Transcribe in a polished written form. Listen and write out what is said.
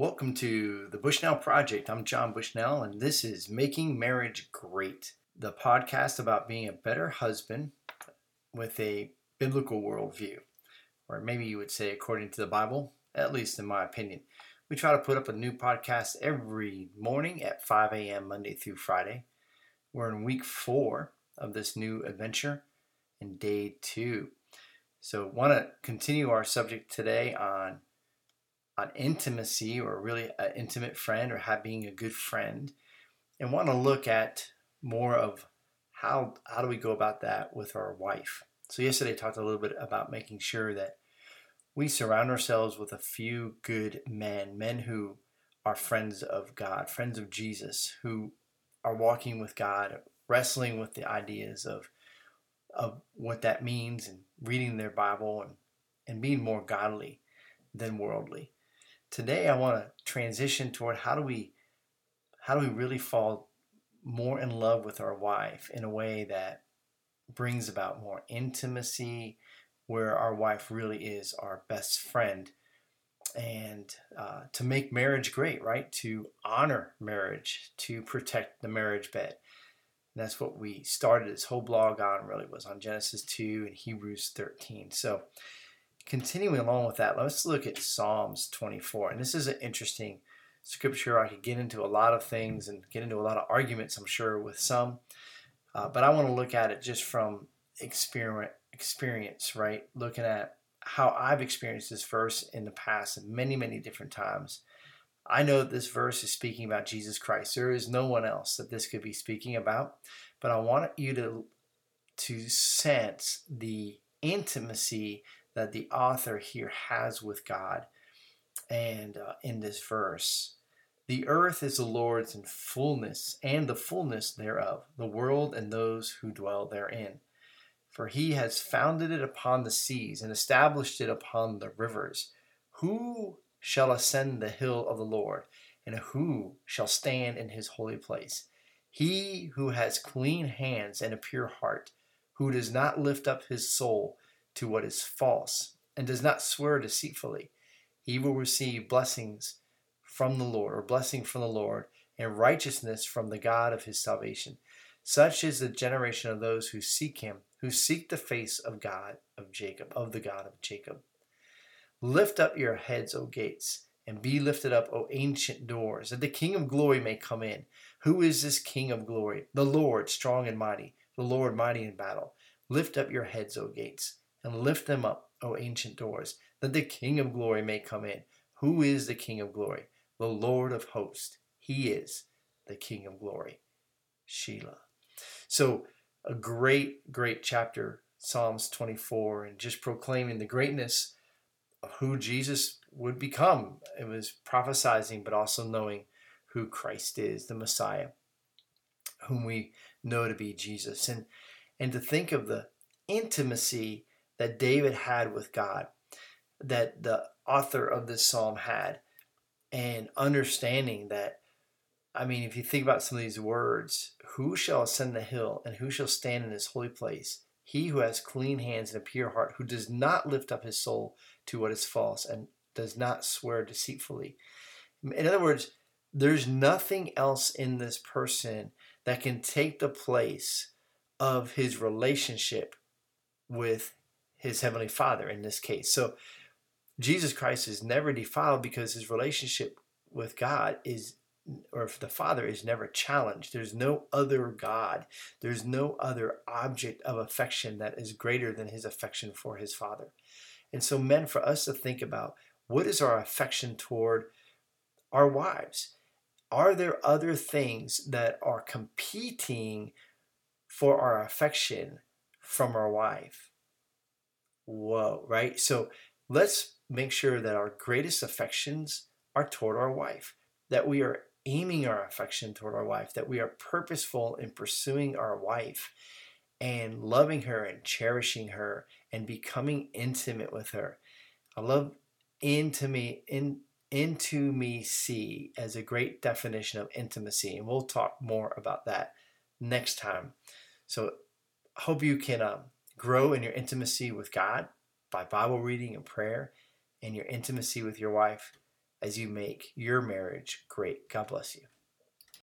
Welcome to the Bushnell Project. I'm John Bushnell, and this is Making Marriage Great, the podcast about being a better husband with a biblical worldview, or maybe you would say according to the Bible, at least in my opinion. We try to put up a new podcast every morning at 5 a.m. Monday through Friday. We're in week 4 of this new adventure and day 2. So want to continue our subject today on intimacy, or really an intimate friend, or being a good friend, and want to look at more of how do we go about that with our wife. So yesterday I talked a little bit about making sure that we surround ourselves with a few good men who are friends of God, friends of Jesus, who are walking with God, wrestling with the ideas of what that means, and reading their Bible and being more godly than worldly. Today I want to transition toward how do we really fall more in love with our wife in a way that brings about more intimacy, where our wife really is our best friend, and to make marriage great, right? To honor marriage, to protect the marriage bed. And that's what we started this whole blog on, really was on Genesis 2 and Hebrews 13. So continuing along with that, let's look at Psalms 24. And this is an interesting scripture. I could get into a lot of things and get into a lot of arguments, I'm sure, with some. But I want to look at it just from experience, right? Looking at how I've experienced this verse in the past many, many different times. I know that this verse is speaking about Jesus Christ. There is no one else that this could be speaking about. But I want you to sense the intimacy that the author here has with God. And in this verse, the earth is the Lord's in fullness, and the fullness thereof, the world and those who dwell therein. For he has founded it upon the seas and established it upon the rivers. Who shall ascend the hill of the Lord, and who shall stand in his holy place? He who has clean hands and a pure heart, who does not lift up his soul to what is false, and does not swear deceitfully, he will receive blessings from the Lord, or blessing from the Lord, and righteousness from the God of his salvation. Such is the generation of those who seek him, who seek the face of God of Jacob, of the God of Jacob. Lift up your heads, O gates, and be lifted up, O ancient doors, that the King of glory may come in. Who is this King of glory? The Lord, strong and mighty, the Lord mighty in battle. Lift up your heads, O gates, and lift them up, O ancient doors, that the King of glory may come in. Who is the King of glory? The Lord of hosts. He is the King of glory. Shelah. So a great, great chapter, Psalms 24, and just proclaiming the greatness of who Jesus would become. It was prophesizing, but also knowing who Christ is, the Messiah, whom we know to be Jesus. And to think of the intimacy that David had with God, that the author of this psalm had, and understanding that, I mean, if you think about some of these words, who shall ascend the hill, and who shall stand in his holy place? He who has clean hands and a pure heart, who does not lift up his soul to what is false, and does not swear deceitfully. In other words, there's nothing else in this person that can take the place of his relationship with his Heavenly Father in this case. So Jesus Christ is never defiled because his relationship with God or the Father is never challenged. There's no other God. There's no other object of affection that is greater than his affection for his Father. And so, men, for us to think about, what is our affection toward our wives? Are there other things that are competing for our affection from our wife? Whoa, right? So let's make sure that our greatest affections are toward our wife, that we are aiming our affection toward our wife, that we are purposeful in pursuing our wife and loving her and cherishing her and becoming intimate with her. I love intimacy as a great definition of intimacy, and we'll talk more about that next time. So I hope you can grow in your intimacy with God by Bible reading and prayer, and your intimacy with your wife as you make your marriage great. God bless you.